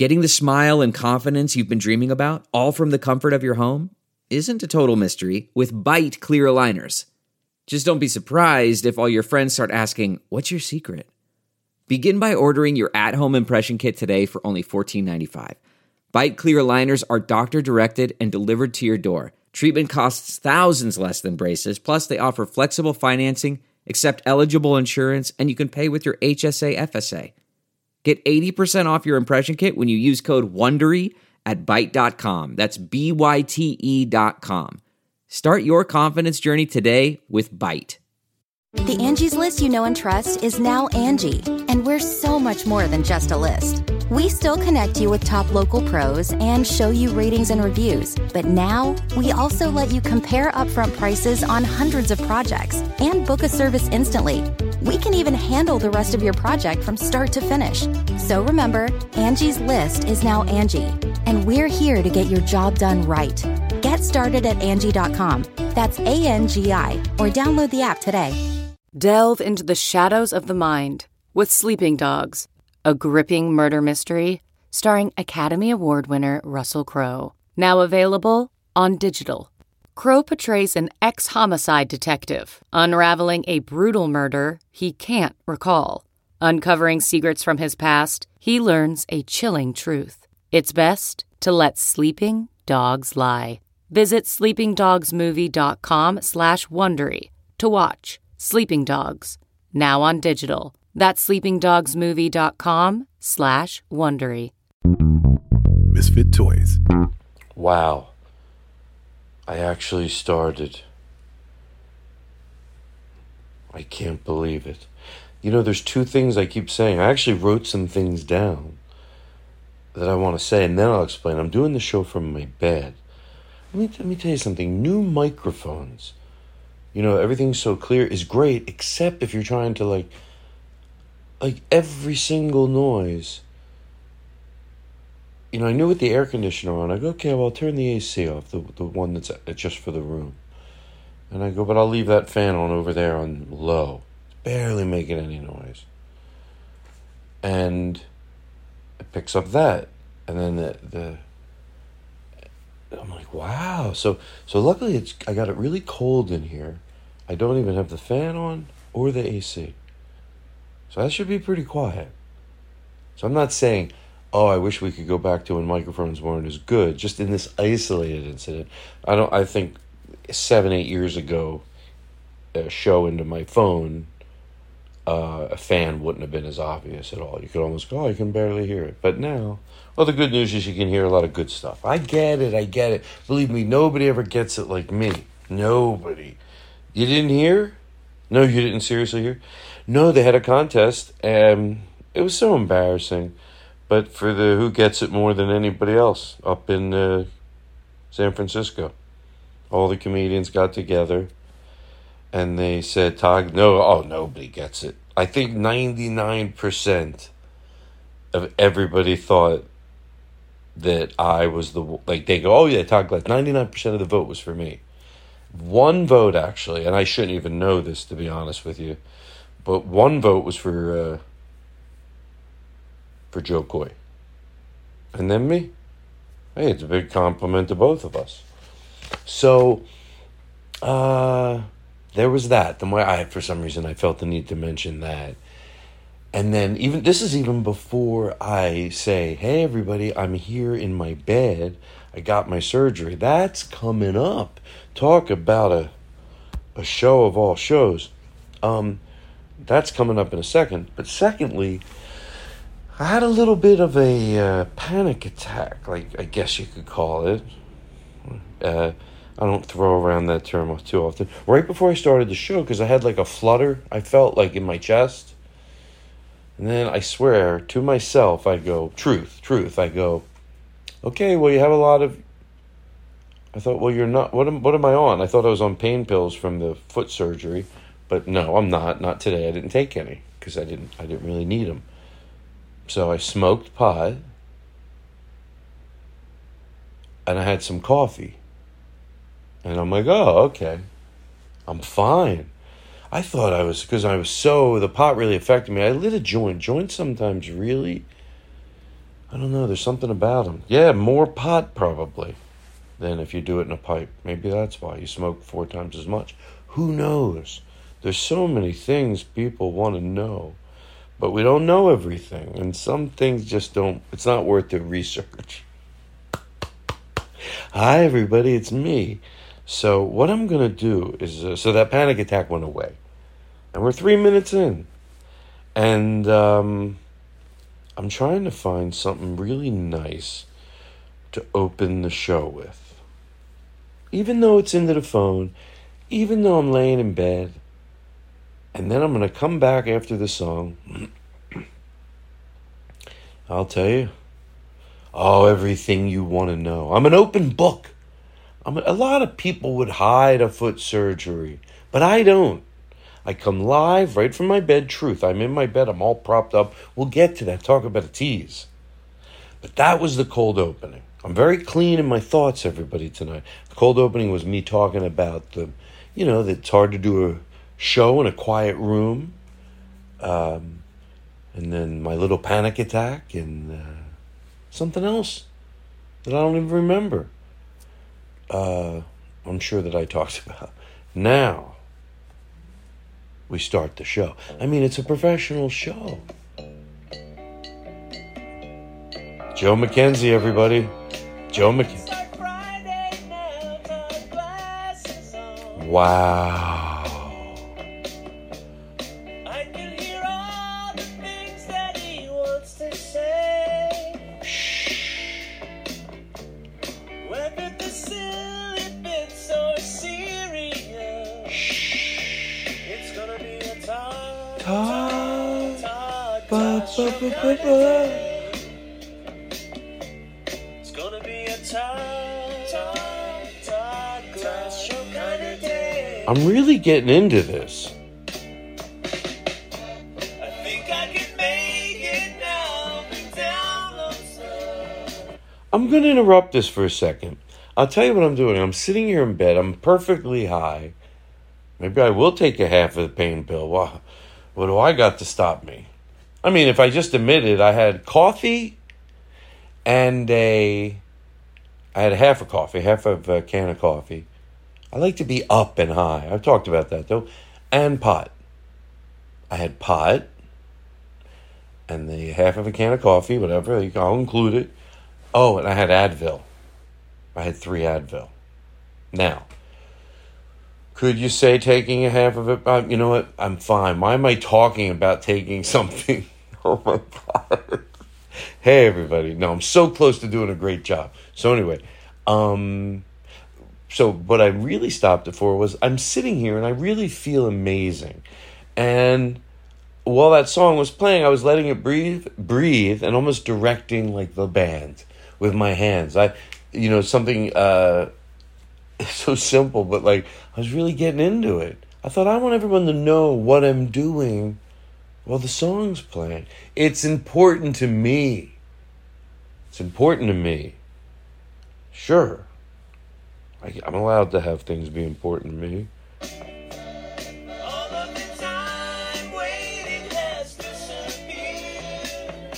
Getting the smile and confidence you've been dreaming about, all from the comfort of your home, isn't a total mystery with Byte clear aligners. Just don't be surprised if all your friends start asking, "What's your secret?" Begin by ordering your at-home impression kit today for only $14.95. Byte clear aligners are doctor-directed and delivered to your door. Treatment costs thousands less than braces, plus they offer flexible financing, accept eligible insurance, and you can pay with your HSA FSA. Get 80% off your impression kit when you use code WONDERY at Byte.com. That's BYTE.com. Start your confidence journey today with Byte. The Angie's List you know and trust is now Angie, and we're so much more than just a list. We still connect you with top local pros and show you ratings and reviews, but now we also let you compare upfront prices on hundreds of projects and book a service instantly. We can even handle the rest of your project from start to finish. So remember, Angie's List is now Angie, and we're here to get your job done right. Get started at Angie.com. That's ANGI, or download the app today. Delve into the shadows of the mind with Sleeping Dogs, a gripping murder mystery starring Academy Award winner Russell Crowe. Now available on digital. Crowe portrays an ex-homicide detective unraveling a brutal murder he can't recall. Uncovering secrets from his past, he learns a chilling truth. It's best to let sleeping dogs lie. Visit sleepingdogsmovie.com/Wondery to watch Sleeping Dogs, now on digital. That's sleepingdogsmovie.com/Wondery. Misfit Toys. Wow. I actually started. I can't believe it. You know, there's two things I keep saying. I actually wrote some things down that I want to say, and then I'll explain. I'm doing the show from my bed. Let me tell you something. New microphones. You know, everything's so clear is great, except if you're trying to like every single noise. You know, I knew with the air conditioner on, I go, okay, well, I'll turn the AC off, the one that's just for the room. And I go, but I'll leave that fan on over there on low. It's barely making any noise. And it picks up that. And then I'm like, wow. So luckily I got it really cold in here. I don't even have the fan on or the AC. So that should be pretty quiet. So I'm not saying, oh, I wish we could go back to when microphones weren't as good. Just in this isolated incident. I think 7-8 years ago, a show into my phone, a fan wouldn't have been as obvious at all. You could almost go, oh, I can barely hear it. But now, well, the good news is you can hear a lot of good stuff. I get it. Believe me, nobody ever gets it like me. Nobody. You didn't hear? No, you didn't seriously hear? No, they had a contest, and it was so embarrassing. But for the who gets it more than anybody else up in San Francisco. All the comedians got together, and they said, nobody gets it. I think 99% of everybody thought that I was they go, oh yeah, Todd Glass, 99% of the vote was for me. One vote, actually, and I shouldn't even know this, to be honest with you, but one vote was for Joe Coy. And then me. Hey, it's a big compliment to both of us. So, there was that. For some reason, I felt the need to mention that. And then this is even before I say, hey, everybody, I'm here in my bed. I got my surgery. That's coming up. Talk about a show of all shows. That's coming up in a second. But secondly, I had a little bit of a panic attack, like I guess you could call it. I don't throw around that term too often. Right before I started the show, because I had like a flutter, I felt like in my chest. And then I swear to myself, I go, truth. I go, okay, well, you have a lot of... I thought, well, you're not... What am I on? I thought I was on pain pills from the foot surgery. But no, I'm not. Not today. I didn't take any because I didn't really need them. So I smoked pot. And I had some coffee. And I'm like, oh, okay. I'm fine. I thought I was, because the pot really affected me. I lit a joint. Joints sometimes really, I don't know. There's something about them. Yeah, more pot probably than if you do it in a pipe. Maybe that's why you smoke 4 times as much. Who knows? There's so many things people want to know, but we don't know everything. And some things just don't, it's not worth the research. Hi, everybody. It's me. So what I'm going to do is, so that panic attack went away. And we're 3 minutes in. And I'm trying to find something really nice to open the show with. Even though it's into the phone, even though I'm laying in bed, and then I'm going to come back after the song. I'll tell you. Oh, everything you want to know. I'm an open book. A lot of people would hide a foot surgery, but I don't. I come live right from my bed. Truth. I'm in my bed. I'm all propped up. We'll get to that. Talk about a tease. But that was the cold opening. I'm very clean in my thoughts, everybody, tonight. The cold opening was me talking about that it's hard to do a show in a quiet room. And then my little panic attack and something else that I don't even remember. I'm sure that I talked about. Now, we start the show. I mean, it's a professional show. Joe McKenzie, everybody. Joe McKenzie. Wow. I can hear all the things that he wants to say. Shh. Whether the silly bits or serious. Shh. It's gonna be a talk. It's gonna be a talk class show kind of day. I'm really getting into this. I think I can make it now. I'm going to interrupt this for a second. I'll tell you what I'm doing. I'm sitting here in bed. I'm perfectly high. Maybe I will take a half of the pain pill. What do I got to stop me? I mean, if I just admitted I had coffee and I had half a can of coffee. I like to be up and high. I've talked about that, though. And pot. I had pot and the half of a can of coffee, whatever. I'll include it. Oh, and I had Advil. I had 3 Advil. Now, could you say taking a half of it? You know what? I'm fine. Why am I talking about taking something? Oh, my God. Hey, everybody. No, I'm so close to doing a great job. So anyway, so what I really stopped it for was I'm sitting here and I really feel amazing. And while that song was playing, I was letting it breathe and almost directing like the band with my hands. Something so simple, but like I was really getting into it. I thought I want everyone to know what I'm doing while the song's playing. It's important to me. It's important to me. Sure. I'm allowed to have things be important to me. All of the time waiting has disappeared.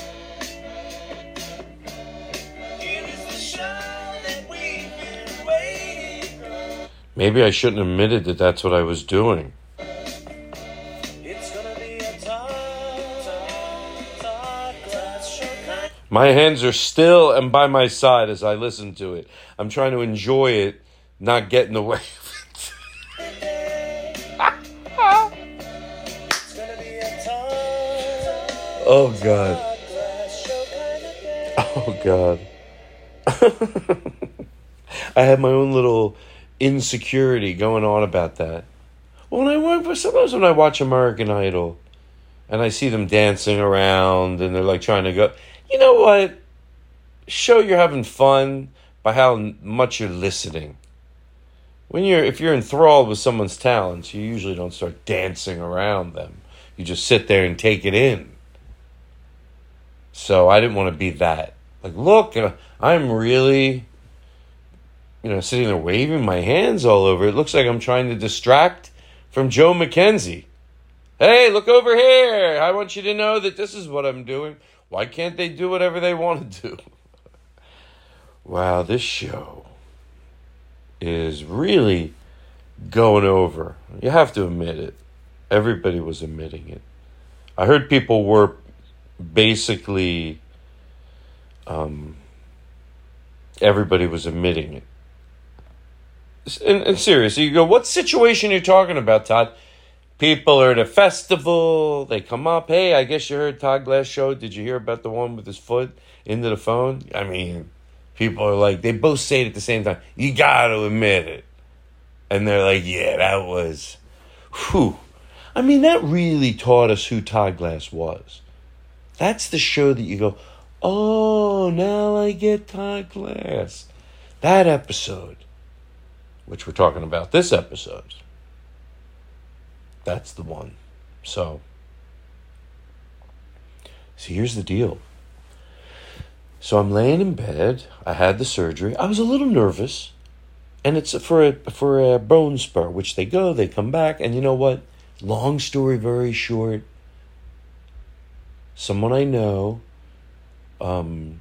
Here is the show that we've been waiting for. Maybe I shouldn't have admitted that that's what I was doing. It's gonna be a talk show. My hands are still and by my side as I listen to it. I'm trying to enjoy it, not get in the way of it. Oh, God. Oh, God. I have my own little insecurity going on about that. Well, sometimes when I watch American Idol and I see them dancing around and they're like trying to go, you know what? Show you're having fun by how much you're listening. If you're enthralled with someone's talents, you usually don't start dancing around them. You just sit there and take it in. So I didn't want to be that. Like, look, I'm really, sitting there waving my hands all over. It looks like I'm trying to distract from Joe McKenzie. Hey, look over here. I want you to know that this is what I'm doing. Why can't they do whatever they want to do? Wow, this show is really going over. You have to admit it. Everybody was admitting it. I heard people were basically, everybody was admitting it. And seriously, you go, what situation are you talking about, Todd? People are at a festival, they come up, hey, I guess you heard Todd Glass show. Did you hear about the one with his foot into the phone? I mean, people are like, they both say it at the same time. You got to admit it. And they're like, yeah, that was, whew. I mean, that really taught us who Todd Glass was. That's the show that you go, oh, now I get Todd Glass. That episode, which we're talking about this episode, that's the one. So here's the deal. So I'm laying in bed. I had the surgery. I was a little nervous. And it's for a bone spur, which they come back. And you know what? Long story very short. Someone I know, that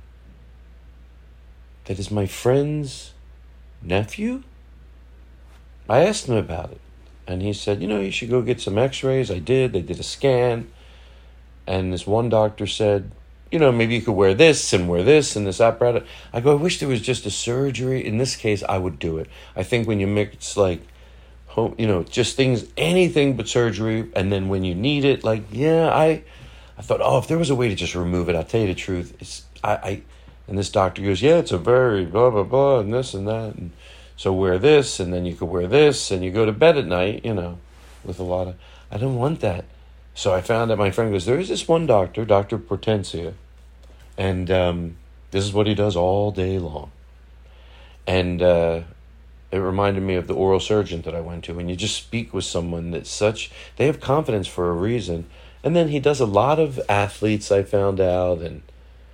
is my friend's nephew. I asked him about it. And he said, you should go get some x-rays. I did. They did a scan. And this one doctor said, maybe you could wear this and this apparatus. I go, I wish there was just a surgery. In this case, I would do it. I think when you mix just things, anything but surgery, and then when you need it, I thought, if there was a way to just remove it, I'll tell you the truth. And this doctor goes, yeah, it's a very blah, blah, blah, and this and that. And so wear this, and then you could wear this, and you go to bed at night, with a lot of, I didn't want that. So I found out, my friend goes, there is this one doctor, Dr. Portencia, and this is what he does all day long. And it reminded me of the oral surgeon that I went to. And you just speak with someone they have confidence for a reason. And then he does a lot of athletes, I found out, and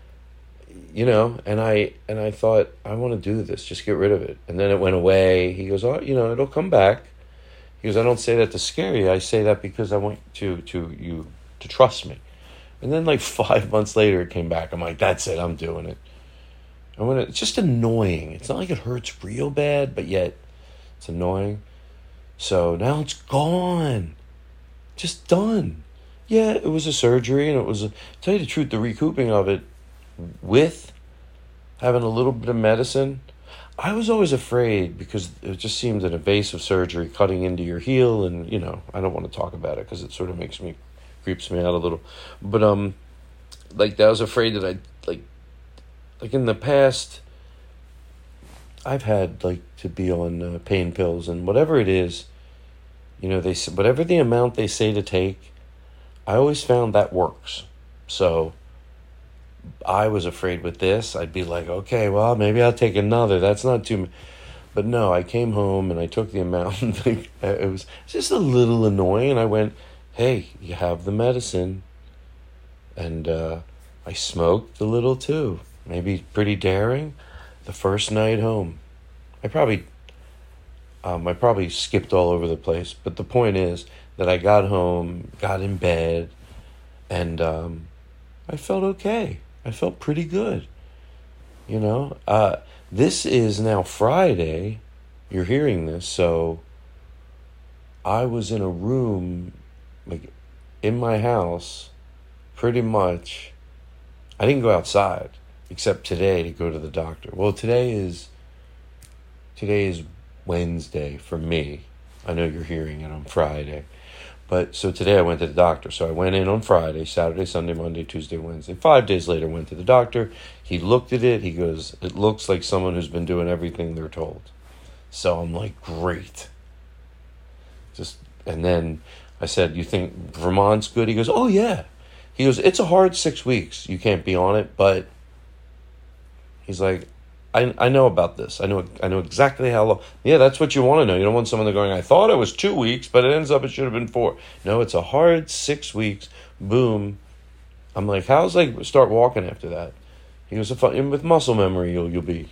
and I thought, I want to do this, just get rid of it. And then it went away. He goes, it'll come back. He goes, I don't say that to scare you. I say that because I want you to trust me. And then 5 months later, it came back. I'm like, that's it. I'm doing it. It's just annoying. It's not like it hurts real bad, but yet it's annoying. So now it's gone. Just done. Yeah, it was a surgery, and it was, to tell you the truth, the recouping of it with having a little bit of medicine. I was always afraid because it just seemed an invasive surgery cutting into your heel, and I don't want to talk about it because it sort of creeps me out a little. But I was afraid that I'd like in the past, I've had to be on pain pills and whatever it is, they whatever the amount they say to take, I always found that works. So I was afraid with this. I'd be like, okay, well, maybe I'll take another. That's not too much. But no, I came home and I took the amount. It was just a little annoying. And I went, hey, you have the medicine. And I smoked a little too. Maybe pretty daring. The first night home. I probably skipped all over the place. But the point is that I got home, got in bed, and I felt okay. I felt pretty good. This is now Friday. You're hearing this. So I was in a room, in my house, pretty much. I didn't go outside except today to go to the doctor. Well, today is Wednesday for me. I know you're hearing it on Friday. But so today I went to the doctor. So I went in on Friday, Saturday, Sunday, Monday, Tuesday, Wednesday. 5 days later, went to the doctor. He looked at it. He goes, it looks like someone who's been doing everything they're told. So I'm like, great. And then I said, you think Vermont's good? He goes, oh, yeah. He goes, it's a hard 6 weeks. You can't be on it. But he's like, I know about this. I know exactly how long. Yeah, that's what you want to know. You don't want someone going, I thought it was 2 weeks, but it ends up it should have been 4. No, it's a hard 6 weeks. Boom. I'm like, how's start walking after that? He goes, with muscle memory, you'll be,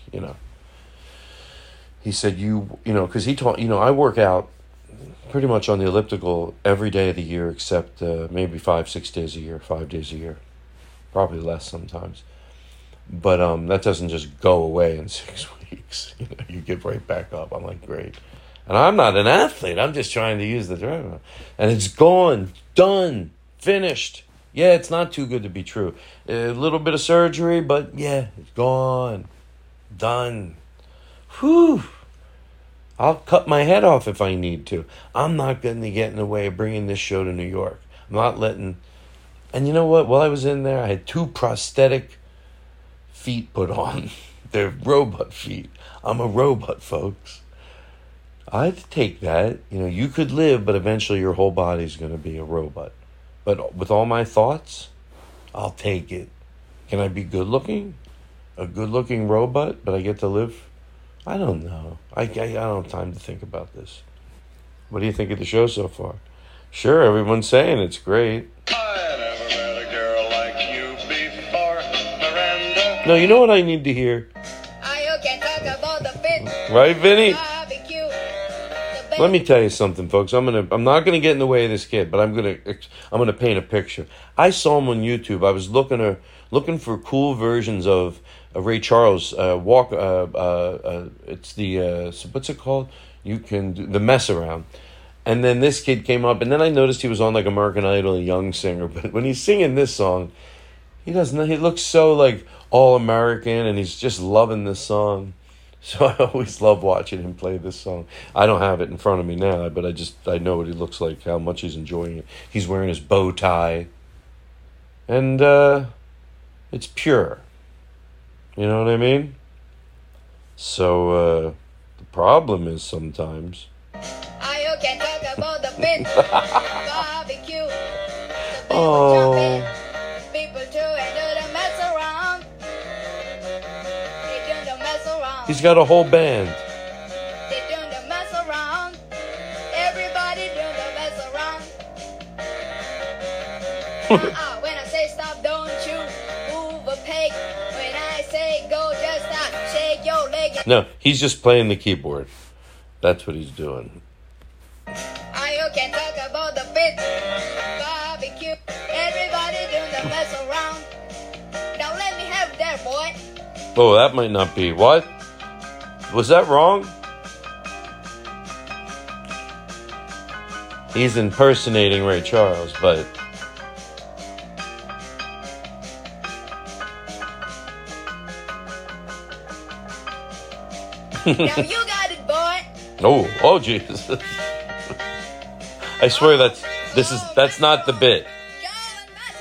He said, because he taught, I work out pretty much on the elliptical every day of the year except maybe 5 days a year. Probably less sometimes. But that doesn't just go away in 6 weeks. You get right back up. I'm like, great. And I'm not an athlete. I'm just trying to use the treadmill. And it's gone, done, finished. Yeah, it's not too good to be true. A little bit of surgery, but yeah, it's gone, done. Whew. I'll cut my head off if I need to. I'm not going to get in the way of bringing this show to New York. I'm not letting... And you know what? While I was in there, I had 2 prosthetic feet put on. They're robot feet. I'm a robot, folks. I'd take that. You could live, but eventually your whole body's going to be a robot. But with all my thoughts, I'll take it. Can I be good looking? A good looking robot, but I get to live? I don't know. I don't have time to think about this. What do you think of the show so far? Sure, everyone's saying it's great. I never met a girl like you before, Miranda. No, you know what I need to hear? You can talk about the fit. Right, Vinny? Barbecue. Let me tell you something, folks. I'm not gonna get in the way of this kid, but I'm gonna paint a picture. I saw him on YouTube. I was looking for cool versions of Ray Charles walk. It's the what's it called? You can do the mess around. And then this kid came up, and then I noticed he was on like American Idol, a young singer. But when he's singing this song, he looks so like all American, and he's just loving this song. So I always love watching him play this song. I don't have it in front of me now, but I know what he looks like, how much he's enjoying it. He's wearing his bow tie, and it's pure. You know what I mean? So the problem is sometimes. You can talk about the fit. Barbecue. The Oh. People do and do the mess around. They do the mess around. He's got a whole band. They do the mess around. Everybody do the mess around. When I say stop, don't you move a peg. When I say go, just stop. Shake your leg. No, he's just playing the keyboard. That's what he's doing. You can talk about the fit. Barbecue. Everybody do the mess around. Don't let me have that, boy. Oh, that might not be. What? Was that wrong? He's impersonating Ray Charles, but... Now you got it, boy. Oh, Jesus. I swear that's not the bit. Go and mess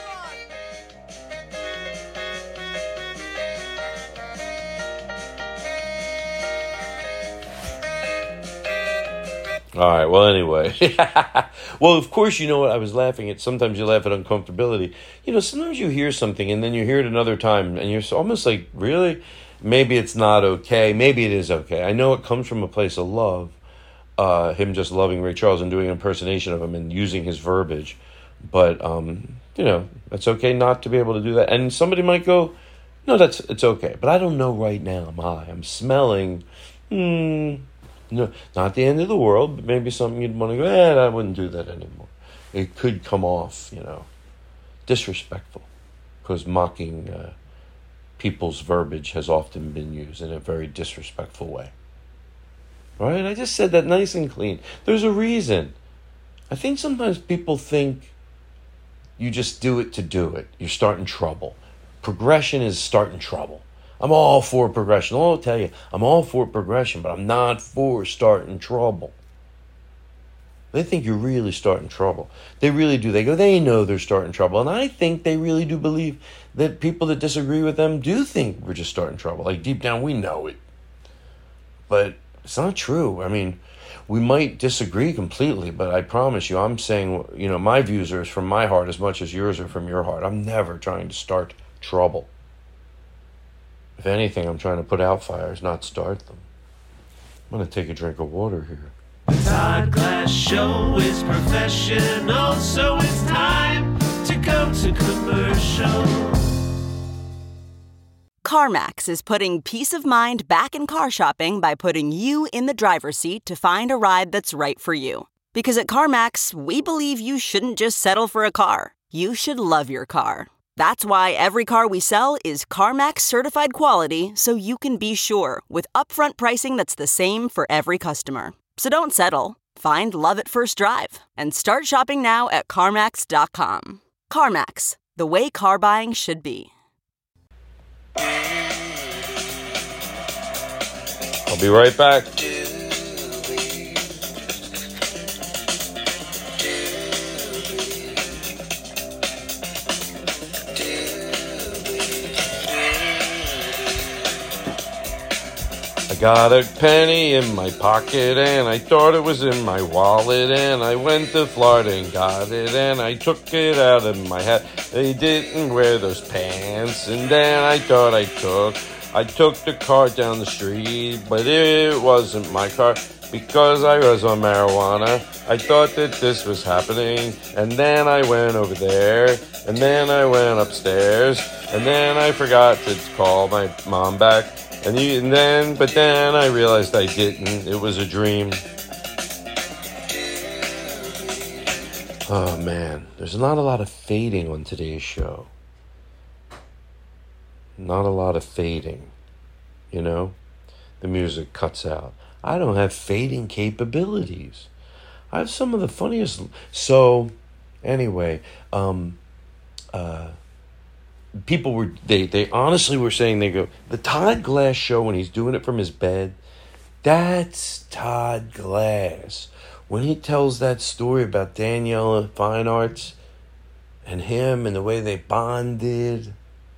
around. All right, well, anyway. Well, of course, you know what? I was laughing at, sometimes you laugh at uncomfortability. Sometimes you hear something and then you hear it another time and you're almost like, really? Maybe it's not okay. Maybe it is okay. I know it comes from a place of love. Him just loving Ray Charles and doing an impersonation of him and using his verbiage. But, it's okay not to be able to do that. And somebody might go, no, it's okay. But I don't know right now. I'm high. I'm smelling, no, not the end of the world, but maybe something you'd want to go, I wouldn't do that anymore. It could come off, disrespectful. Because mocking people's verbiage has often been used in a very disrespectful way. All right, I just said that nice and clean. There's a reason. I think sometimes people think you just do it to do it. You're starting trouble. Progression is starting trouble. I'm all for progression. I'll tell you, I'm all for progression, but I'm not for starting trouble. They think you're really starting trouble. They really do. They know they're starting trouble. And I think they really do believe that people that disagree with them do think we're just starting trouble. Like deep down, we know it. But it's not true. I mean, we might disagree completely, but I promise you, I'm saying, my views are from my heart as much as yours are from your heart. I'm never trying to start trouble. If anything, I'm trying to put out fires, not start them. I'm going to take a drink of water here. The Todd Glass Show is professional, so it's time to go to commercial. CarMax is putting peace of mind back in car shopping by putting you in the driver's seat to find a ride that's right for you. Because at CarMax, we believe you shouldn't just settle for a car. You should love your car. That's why every car we sell is CarMax certified quality, so you can be sure with upfront pricing that's the same for every customer. So don't settle. Find love at first drive and start shopping now at CarMax.com. CarMax, the way car buying should be. I'll be right back. I got a penny in my pocket and I thought it was in my wallet, and I went to Florida and got it and I took it out of my hat. They didn't wear those pants, and then I thought I took the car down the street, but it wasn't my car because I was on marijuana. I thought that this was happening, and then I went over there, and then I went upstairs, and then I forgot to call my mom back. But then I realized I didn't. It was a dream. Oh, man. There's not a lot of fading on today's show. Not a lot of fading. You know? The music cuts out. I don't have fading capabilities. I have some of the funniest... So, anyway, people were, they honestly were saying, they go, the Todd Glass show when he's doing it from his bed, that's Todd Glass. When he tells that story about Danielle at Fine Arts and him and the way they bonded,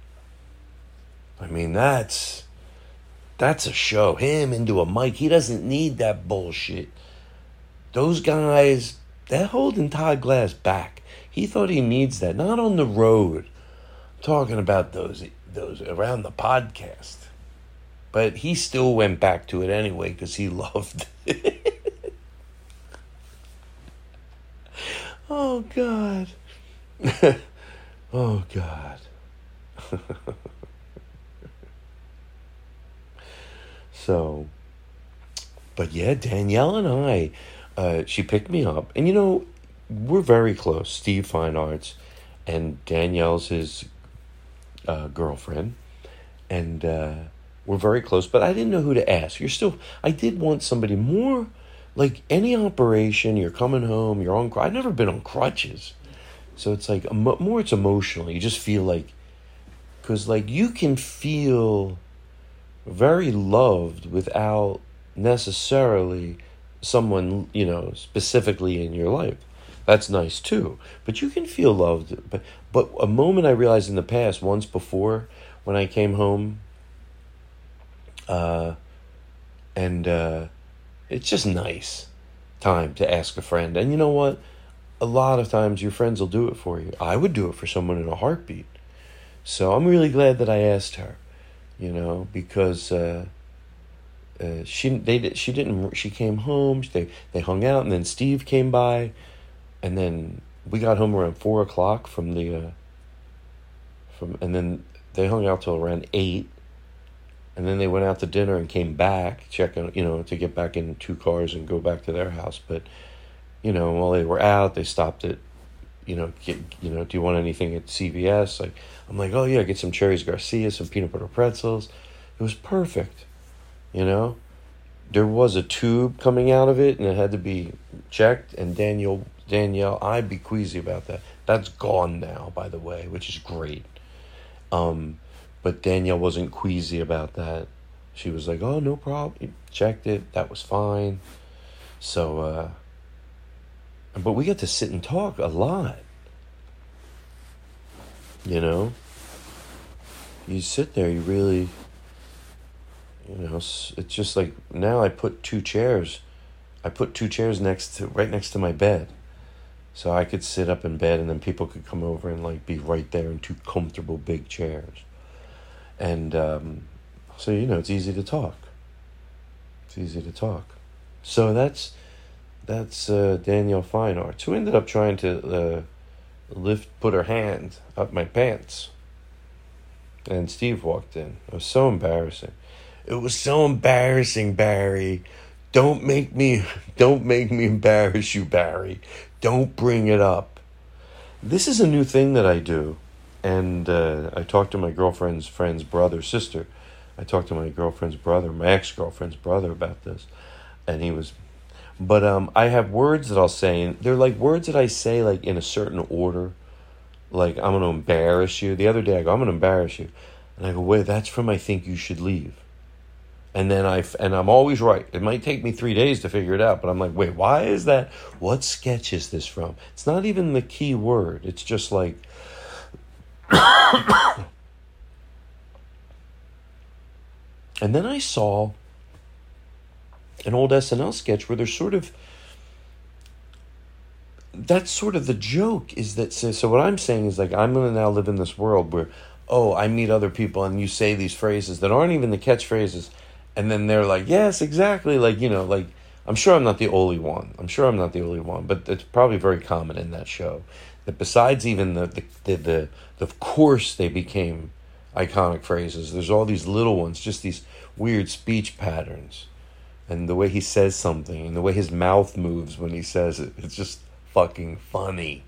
I mean, that's a show. Him into a mic, he doesn't need that bullshit. Those guys, they're holding Todd Glass back. He thought he needs that, not on the road. Talking about those around the podcast, but he still went back to it anyway because he loved it. Oh God. Oh God. So, but yeah, Danielle and I, she picked me up, and you know, we're very close. Steve Fine Arts, and Danielle's his girlfriend, and we're very close, but I didn't know who to ask. I did want somebody more, like any operation, you're coming home, you're on, I've never been on crutches, so it's like, more it's emotional, you just feel like, because like you can feel very loved without necessarily someone, you know, specifically in your life. That's nice too, but you can feel loved. But a moment I realized in the past, once before, when I came home, and it's just nice time to ask a friend. And you know what? A lot of times your friends will do it for you. I would do it for someone in a heartbeat. So I'm really glad that I asked her, you know, because she came home. They hung out, and then Steve came by. And then we got home around 4:00 and then they hung out till around 8, and then they went out to dinner and came back, checking, you know, to get back in 2 cars and go back to their house. But, you know, while they were out, they stopped at, do you want anything at CVS? I'm like, oh yeah, get some Cherries Garcia, some peanut butter pretzels. It was perfect, you know. There was a tube coming out of it, and it had to be checked, and Danielle, I'd be queasy about that. That's gone now, by the way, which is great. But Danielle wasn't queasy about that. She was like, oh, no problem. Checked it. That was fine. So, but we got to sit and talk a lot. You know? You sit there, you really, you know, it's just like, now I put 2 chairs. I put 2 chairs right next to my bed. So I could sit up in bed, and then people could come over and like be right there in 2 comfortable big chairs. And so, you know, it's easy to talk. So that's Danielle Fine Arts, who ended up trying to put her hand up my pants. And Steve walked in. It was so embarrassing. It was so embarrassing, Barry. Don't make me embarrass you, Barry. Don't bring it up. This is a new thing that I do. And I talked to my girlfriend's friend's brother, sister. I talked to my girlfriend's brother, my ex-girlfriend's brother about this. And he was... But I have words that I'll say, and they're like words that I say like in a certain order. Like, I'm going to embarrass you. The other day I go, I'm going to embarrass you. And I go, wait, that's from I Think You Should Leave. And then I'm always right. It might take me 3 days to figure it out, but I'm like, wait, why is that? What sketch is this from? It's not even the key word. It's just like... And then I saw an old SNL sketch where there's sort of... That's sort of the joke, is that... So what I'm saying is, like, I'm going to now live in this world where, oh, I meet other people and you say these phrases that aren't even the catchphrases, and then they're like, yes, exactly, like, you know, like, I'm sure I'm not the only one. But it's probably very common in that show. That besides even the of course they became iconic phrases, there's all these little ones, just these weird speech patterns. And the way he says something, and the way his mouth moves when he says it, it's just fucking funny.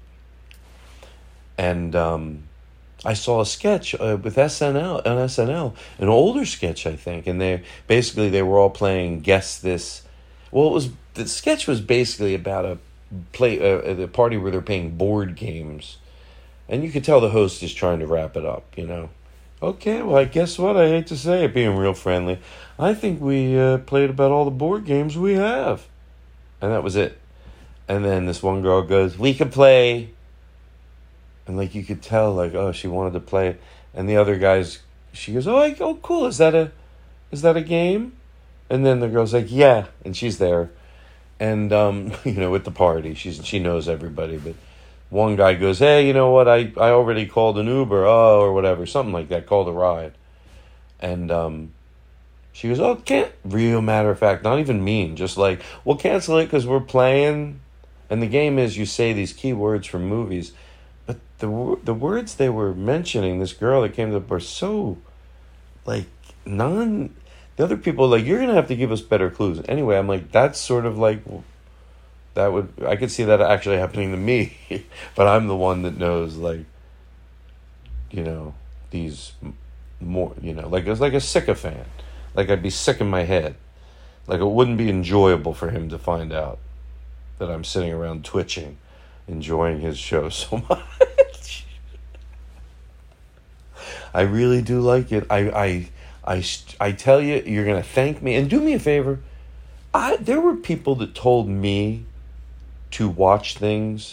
And I saw a sketch with SNL, an older sketch, I think, and they were all playing Guess This. Well, the sketch was basically about a party where they're playing board games, and you could tell the host is trying to wrap it up, you know. Okay, well, I guess what? I hate to say it, being real friendly, I think we played about all the board games we have. And that was it. And then this one girl goes, we could play. And, like, you could tell, like, oh, she wanted to play it. And the other guys, she goes, oh, cool, is that a game? And then the girl's like, yeah, and she's there. And, you know, with the party, she knows everybody, but one guy goes, hey, you know what, I already called an Uber, or whatever, something like that, called a ride. And she goes, oh, real matter of fact, not even mean, just like, we'll cancel it because we're playing. And the game is you say these key words from movies, but the words they were mentioning, this girl that came up, were so, like, the other people are like, you're going to have to give us better clues. Anyway, I'm like, that's sort of like... I could see that actually happening to me, but I'm the one that knows, like, you know, these more, you know, like it's like a sycophant. Like, I'd be sick in my head. Like, it wouldn't be enjoyable for him to find out that I'm sitting around twitching, enjoying his show so much. I really do like it. I tell you, you're going to thank me. And do me a favor. There were people that told me to watch things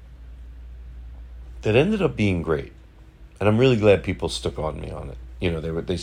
that ended up being great, and I'm really glad people stuck on me on it. You know, they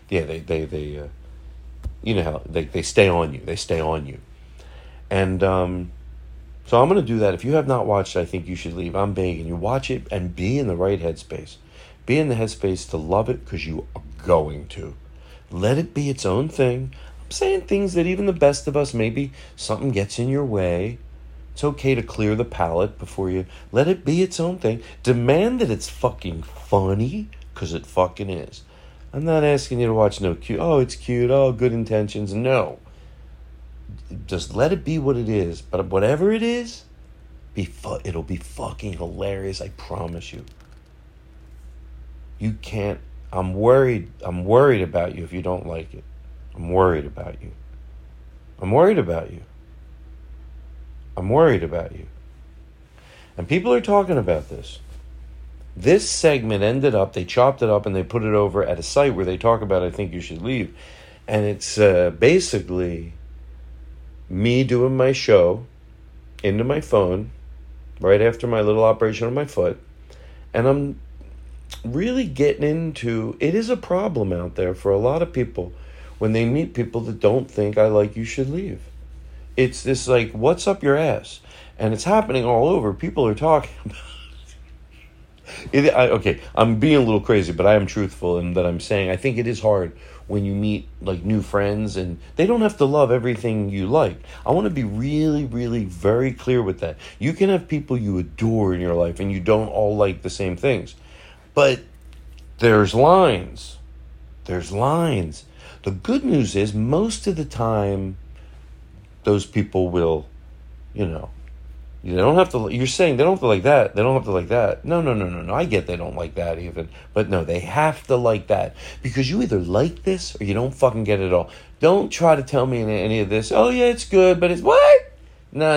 you know how they stay on you. They stay on you, and so I'm going to do that. If you have not watched I Think You Should Leave, I'm begging you, watch it and be in the right headspace. Be in the headspace to love it, because you are going to. Let it be its own thing. I'm saying things that even the best of us, maybe something gets in your way. It's okay to clear the palate before you let it be its own thing. Demand that it's fucking funny, because it fucking is. I'm not asking you to watch no cute, oh, it's cute, oh, good intentions. No. Just let it be what it is. But whatever it is, it'll be fucking hilarious, I promise you. You can't, I'm worried about you if you don't like it. I'm worried about you. I'm worried about you. I'm worried about you. And people are talking about this. This segment ended up, they chopped it up and they put it over at a site where they talk about I Think You Should Leave. And it's basically me doing my show into my phone right after my little operation on my foot. And I'm really getting into, it is a problem out there for a lot of people when they meet people that don't think I Like You Should Leave. It's this, like, what's up your ass? And it's happening all over. People are talking about it. Okay, I'm being a little crazy, but I am truthful in that I'm saying I think it is hard when you meet, like, new friends, and they don't have to love everything you like. I want to be really, really very clear with that. You can have people you adore in your life, and you don't all like the same things. But there's lines. There's lines. The good news is, most of the time, those people will, you know, They don't have to. You're saying they don't have to like that. They don't have to like that. No. I get they don't like that even, but no, they have to like that because you either like this or you don't fucking get it at all. Don't try to tell me any of this. Oh yeah, it's good, but it's what? No.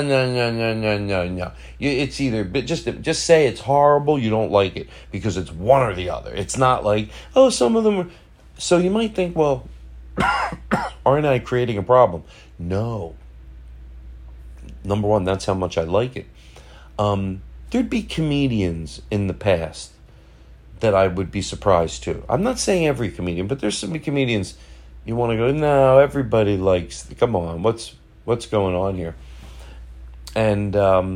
It's either, but just say it's horrible. You don't like it because it's one or the other. It's not like, oh, some of them are. So you might think, well, aren't I creating a problem? No. Number one, that's how much I like it. There'd be comedians in the past that I would be surprised to. I'm not saying every comedian, but there's some comedians you want to go, no, everybody likes, come on, what's going on here? And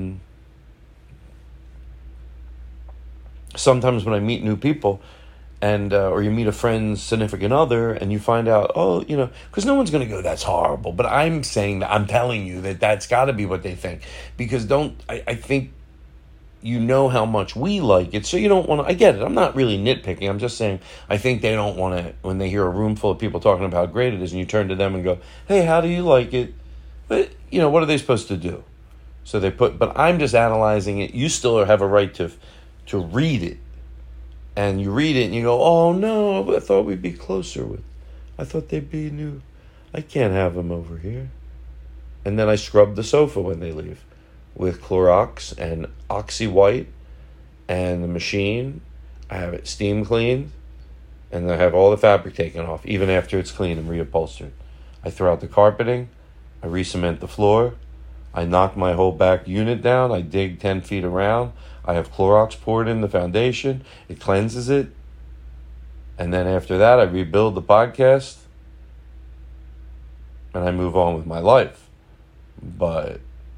sometimes when I meet new people, and or you meet a friend's significant other and you find out, oh, because no one's going to go, that's horrible. But I'm saying that, I'm telling you that's got to be what they think. Because I think you know how much we like it, so you don't want to, I get it. I'm not really nitpicking. I'm just saying I think they don't want to, when they hear a room full of people talking about how great it is and you turn to them and go, hey, how do you like it? But, what are they supposed to do? So but I'm just analyzing it. You still have a right to read it. And you read it and you go, oh no, I thought we'd be closer with. I thought they'd be new. I can't have them over here. And then I scrub the sofa when they leave with Clorox and Oxy White and the machine. I have it steam cleaned and I have all the fabric taken off, even after it's clean and reupholstered. I throw out the carpeting. I re-cement the floor. I knock my whole back unit down. I dig 10 feet around. I have Clorox poured in the foundation. It cleanses it. And then after that, I rebuild the podcast. And I move on with my life. But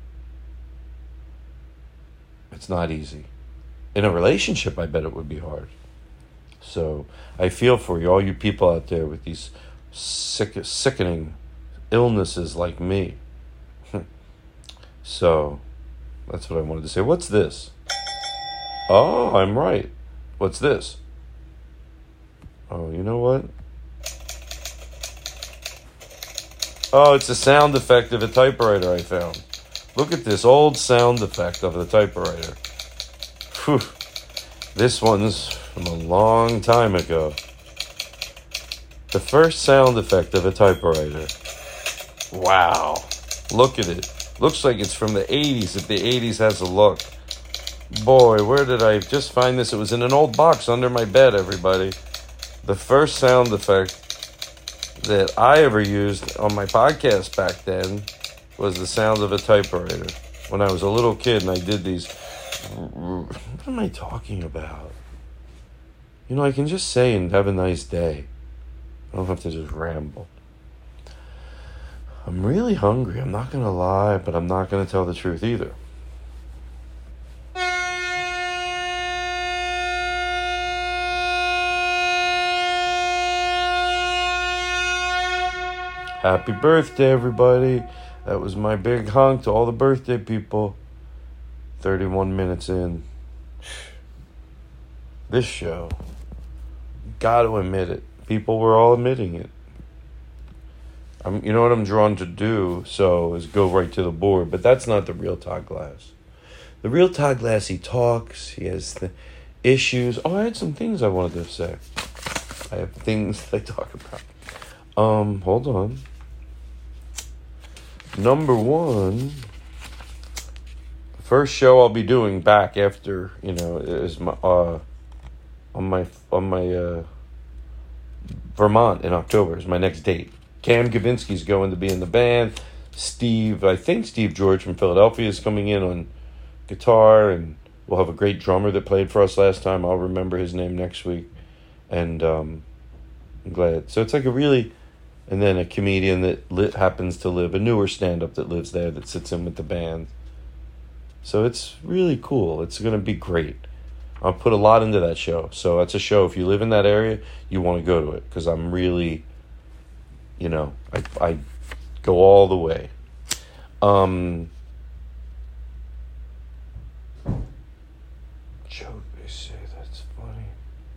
it's not easy. In a relationship, I bet it would be hard. So I feel for you, all you people out there with these sickening illnesses like me. So that's what I wanted to say. What's this? Oh, I'm right. What's this? Oh, you know what? Oh, it's a sound effect of a typewriter I found. Look at this old sound effect of the typewriter. Whew. This one's from a long time ago. The first sound effect of a typewriter. Wow. Look at it. Looks like it's from the 80s, if the 80s has a look. Boy, where did I just find this? It was in an old box under my bed, everybody. The first sound effect that I ever used on my podcast back then was the sound of a typewriter. When I was a little kid and I did these... What am I talking about? I can just say and have a nice day. I don't have to just ramble. I'm really hungry. I'm not going to lie, but I'm not going to tell the truth either. Happy birthday, everybody. That was my big honk to all the birthday people. 31 minutes in. This show, got to admit it. People were all admitting it. You know what I'm drawn to do, is go right to the board. But that's not the real Todd Glass. The real Todd Glass, he talks. He has the issues. Oh, I had some things I wanted to say. I have things I talk about. Hold on. Number one, the first show I'll be doing back after, is my on my Vermont in October is my next date. Cam Gavinsky's going to be in the band. I think Steve George from Philadelphia is coming in on guitar, and we'll have a great drummer that played for us last time. I'll remember his name next week. And I'm glad. So it's like and then a comedian that happens to live, a newer stand-up that lives there that sits in with the band. So it's really cool. It's going to be great. I'll put a lot into that show. So it's a show, if you live in that area, you want to go to it. Because I'm really, I go all the way. Joke, they say that's funny.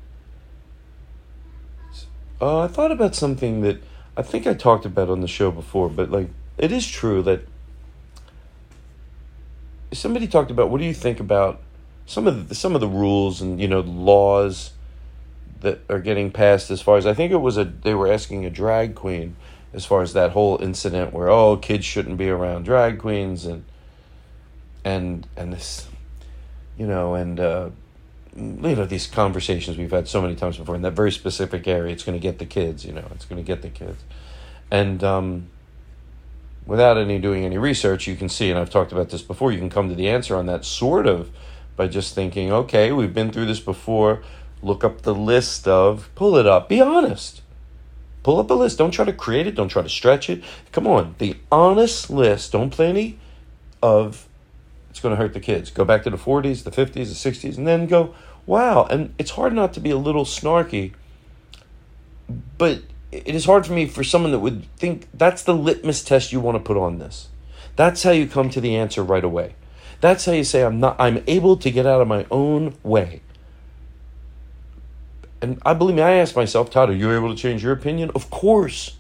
I thought about something that I think I talked about on the show before, but it is true that somebody talked about, what do you think about some of the rules and, laws that are getting passed as far as, I think it was they were asking a drag queen as far as that whole incident where, kids shouldn't be around drag queens and this, these conversations we've had so many times before in that very specific area. It's going to get the kids, it's going to get the kids. And without doing any research, you can see, and I've talked about this before, you can come to the answer on that sort of by just thinking, okay, we've been through this before. Look up the list pull it up, be honest. Pull up a list. Don't try to create it. Don't try to stretch it. Come on. The honest list. Don't play any of it's going to hurt the kids. Go back to the 40s, the 50s, the 60s, and then go, wow. And it's hard not to be a little snarky, but it is hard for me for someone that would think that's the litmus test you want to put on this. That's how you come to the answer right away. That's how you say, I'm able to get out of my own way. And I asked myself, Todd, are you able to change your opinion? Of course.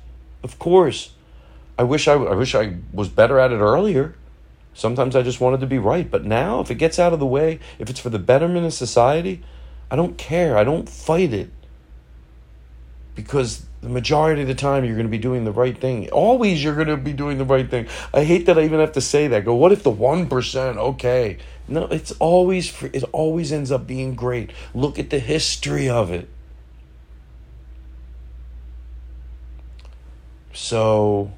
I wish I was better at it earlier. Sometimes I just wanted to be right. But now, if it gets out of the way, if it's for the betterment of society, I don't care. I don't fight it. Because the majority of the time, you're going to be doing the right thing. Always you're going to be doing the right thing. I hate that I even have to say that. Go, what if the 1%? Okay. No, it always ends up being great. Look at the history of it. So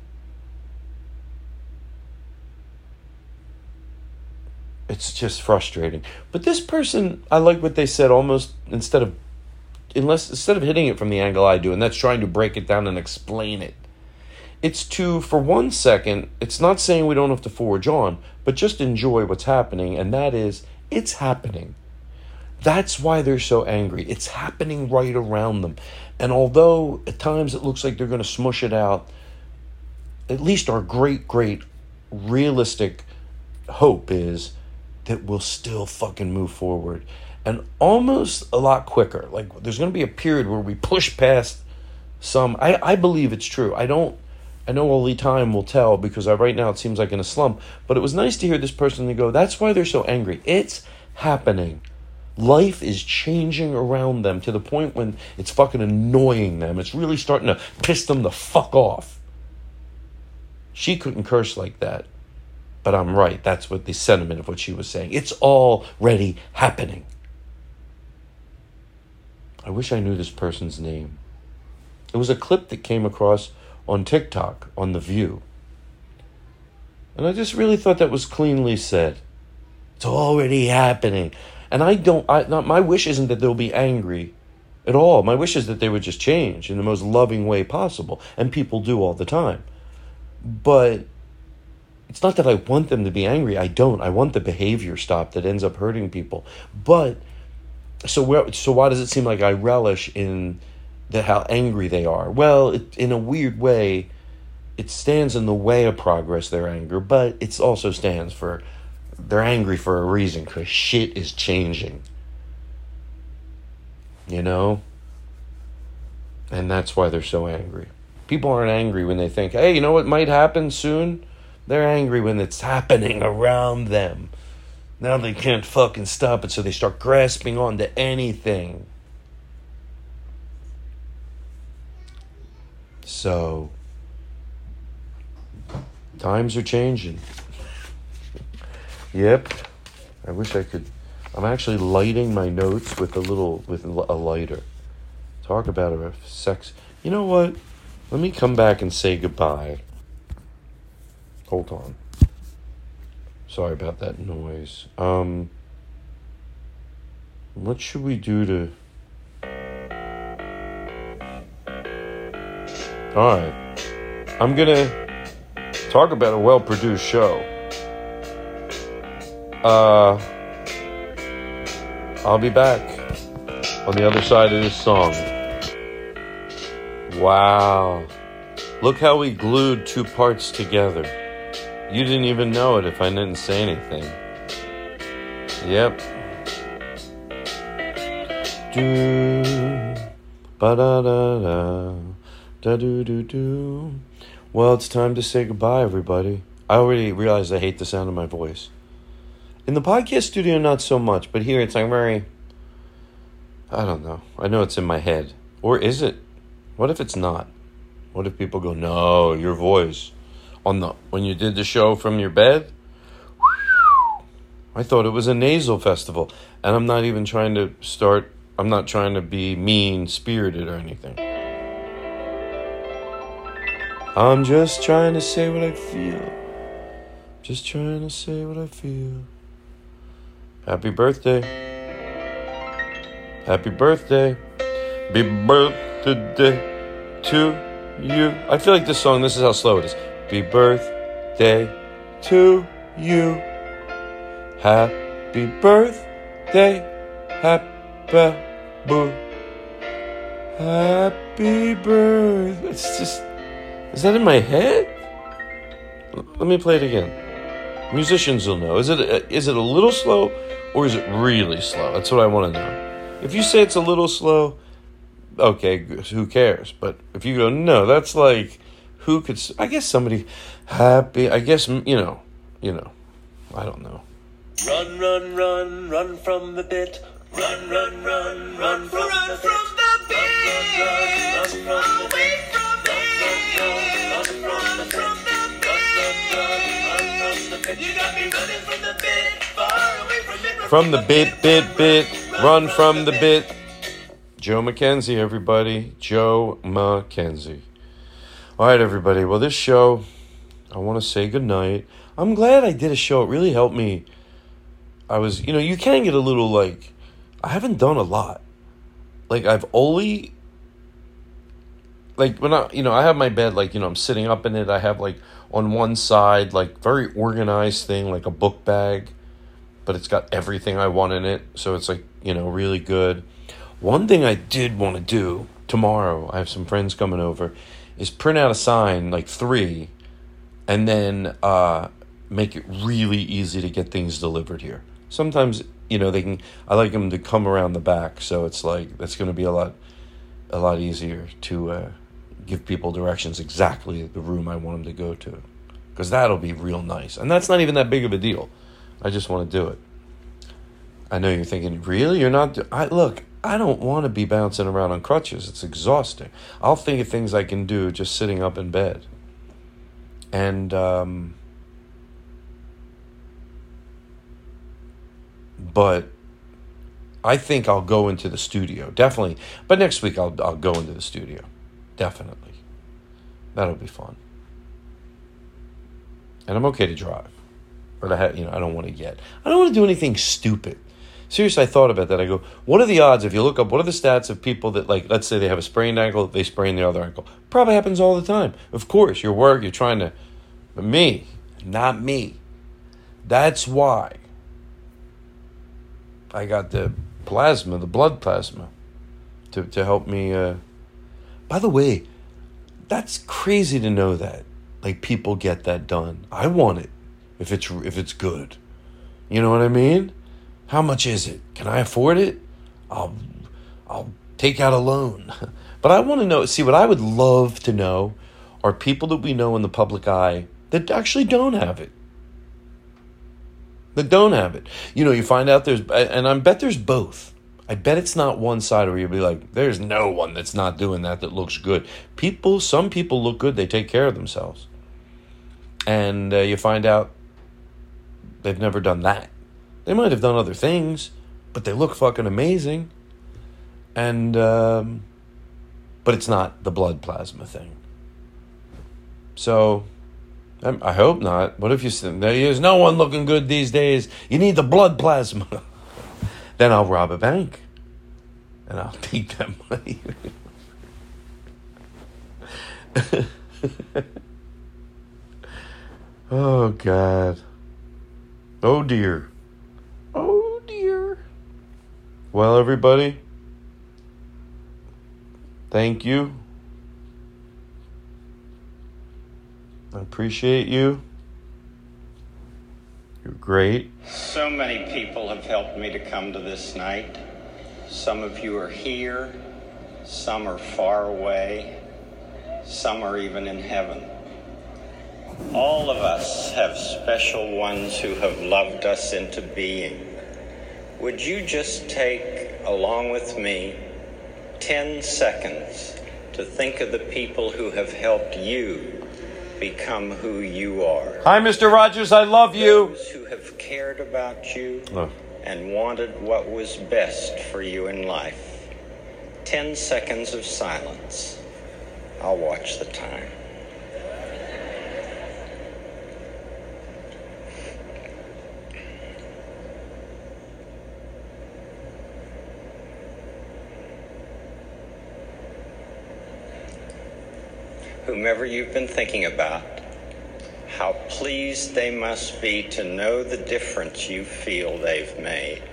it's just frustrating. But this person, I like what they said, almost instead of hitting it from the angle I do, and that's trying to break it down and explain it. It's for 1 second, it's not saying we don't have to forge on, but just enjoy what's happening, and that is, it's happening. That's why they're so angry. It's happening right around them. And although at times it looks like they're going to smush it out, at least our great, great realistic hope is that we'll still fucking move forward. And almost a lot quicker. Like, there's going to be a period where we push past some. I believe it's true. I know only time will tell, because right now it seems like in a slump. But it was nice to hear this person go, that's why they're so angry. It's happening. Life is changing around them to the point when it's fucking annoying them. It's really starting to piss them the fuck off. She couldn't curse like that. But I'm right. That's what the sentiment of what she was saying. It's already happening. I wish I knew this person's name. It was a clip that came across on TikTok, on The View. And I just really thought that was cleanly said. It's already happening. And my wish isn't that they'll be angry at all. My wish is that they would just change in the most loving way possible. And people do all the time. But it's not that I want them to be angry. I don't. I want the behavior stopped that ends up hurting people. But so why does it seem like I relish in how angry they are? Well, in a weird way, it stands in the way of progress, their anger, but it also stands for, they're angry for a reason, because shit is changing. And that's why they're so angry. People aren't angry when they think, hey, you know what might happen soon? They're angry when it's happening around them. Now they can't fucking stop it, so they start grasping onto anything. So, times are changing. Yep. I wish I could. I'm actually lighting my notes with a lighter. Talk about a sex. You know what? Let me come back and say goodbye. Hold on. Sorry about that noise. What should we do to... Alright. I'm gonna talk about a well-produced show. I'll be back on the other side of this song. Wow. Look how we glued two parts together. You didn't even know it if I didn't say anything. Yep. Do ba da da da da do do do. Well, it's time to say goodbye, everybody. I already realized I hate the sound of my voice. In the podcast studio, not so much, but here it's like very, I don't know. I know it's in my head. Or is it? What if it's not? What if people go, no, your voice when you did the show from your bed? I thought it was a nasal festival. And I'm not even trying to I'm not trying to be mean-spirited or anything. I'm just trying to say what I feel. Just trying to say what I feel. Happy birthday. Happy birthday. Happy birthday to you. I feel like this song, this is how slow it is. Happy birthday to you. Happy birthday. Happy birthday. It's just... Is that in my head? Let me play it again. Musicians will know. Is it a little slow or is it really slow? That's what I want to know. If you say it's a little slow, okay, who cares? But if you go, no, that's like, who could... I guess somebody happy... I guess, you know. I don't know. Run, run, run, run from the bit. Run, run, run, run from the bit. Run from the bit. You got me running from the bit, far away from it. From the bit, run from the bit. Joe McKenzie, everybody. Joe McKenzie. All right, everybody. Well, this show, I want to say goodnight. I'm glad I did a show. It really helped me. I was, you can get a little like, I haven't done a lot. Like, I've only, like, when I have my bed, like, I'm sitting up in it. I have, like, on one side, like, very organized thing, like a book bag, but it's got everything I want in it. So it's, like, really good. One thing I did want to do tomorrow, I have some friends coming over, is print out a sign, like 3, and then make it really easy to get things delivered here. Sometimes, I like them to come around the back, so it's like, that's going to be a lot easier to give people directions exactly the room I want them to go to, because that'll be real nice. And that's not even that big of a deal. I just want to do it. I know you're thinking, really? You're not... Look, I don't want to be bouncing around on crutches. It's exhausting. I'll think of things I can do just sitting up in bed. And, but I think I'll go into the studio. Definitely. But next week I'll go into the studio. Definitely. That'll be fun. And I'm okay to drive. But I don't want to yet. I don't want to do anything stupid. Seriously, I thought about that. I go, what are the odds, if you look up, what are the stats of people that, like, let's say they have a sprained ankle, they sprain the other ankle? Probably happens all the time. Of course, you're trying to... But me, not me. That's why I got the blood plasma, to help me. By the way, that's crazy to know that. Like, people get that done. I want it if it's good. You know what I mean? How much is it? Can I afford it? I'll take out a loan. But I want to know. See, what I would love to know are people that we know in the public eye that actually don't have it. That don't have it. You find out and I bet there's both. I bet it's not one side where you'll be like, there's no one that's not doing that looks good. Some people look good. They take care of themselves. And you find out they've never done that. They might have done other things, but they look fucking amazing. And, but it's not the blood plasma thing. So, I hope not. What if there's no one looking good these days? You need the blood plasma. Then I'll rob a bank. And I'll take that money. Oh, God. Oh, dear. Oh, dear. Well, everybody, thank you. I appreciate you. You're great. So many people have helped me to come to this night. Some of you are here. Some are far away. Some are even in heaven. All of us have special ones who have loved us into being. Would you just take, along with me, 10 seconds to think of the people who have helped you become who you are? Hi, Mr. Rogers, I love you. Those who have cared about you and wanted what was best for you in life. 10 seconds of silence. I'll watch the time. Whomever you've been thinking about, how pleased they must be to know the difference you feel they've made.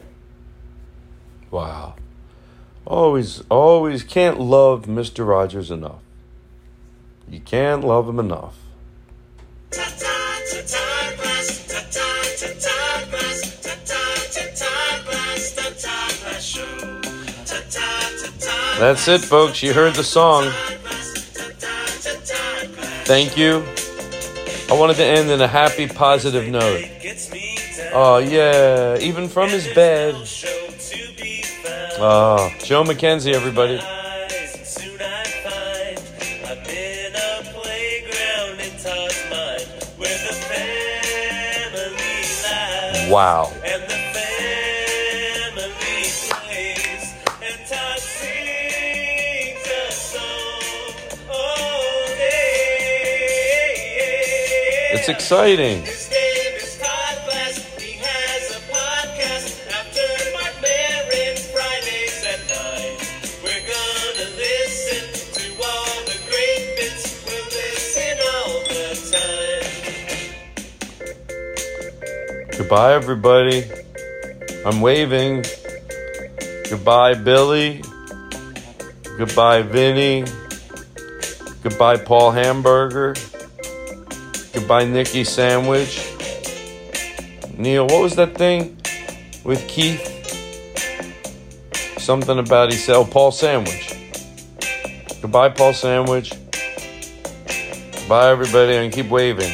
Wow. Always can't love Mr. Rogers enough. You can't love him enough. That's it, folks. You heard the song. Thank you. I wanted to end in a happy, positive note. Oh, yeah. Even from his bed. Oh, Joe McKenzie, everybody. Wow. It's exciting. His name is Todd Glass. He has a podcast after Mark Maron Fridays at 9. We're gonna listen to all the great bits. We'll listen all the time. Goodbye, everybody. I'm waving. Goodbye, Billy. Goodbye, Vinny. Goodbye, Paul Hamburger. Goodbye, Nikki Sandwich. Neil, what was that thing with Keith? Something about he said, Paul Sandwich. Goodbye, Paul Sandwich. Bye, everybody, and keep waving.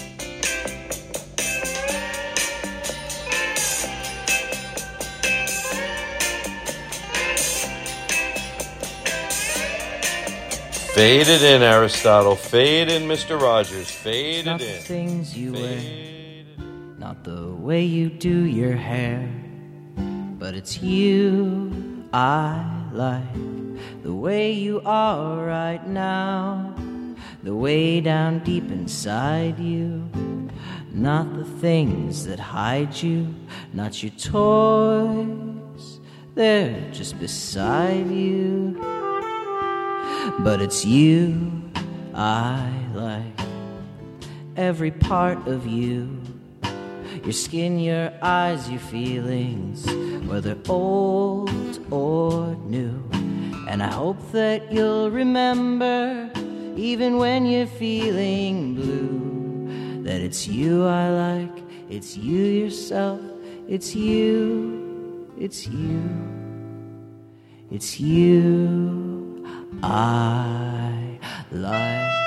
Fade it in, Aristotle. Fade in, Mr. Rogers. Fade it in. Not the things you wear, not the way you do your hair, but it's you I like. The way you are right now, the way down deep inside you. Not the things that hide you, not your toys, they're just beside you. But it's you I like, every part of you. Your skin, your eyes, your feelings, whether old or new. And I hope that you'll remember, even when you're feeling blue, that it's you I like, it's you yourself, it's you, it's you, it's you I like.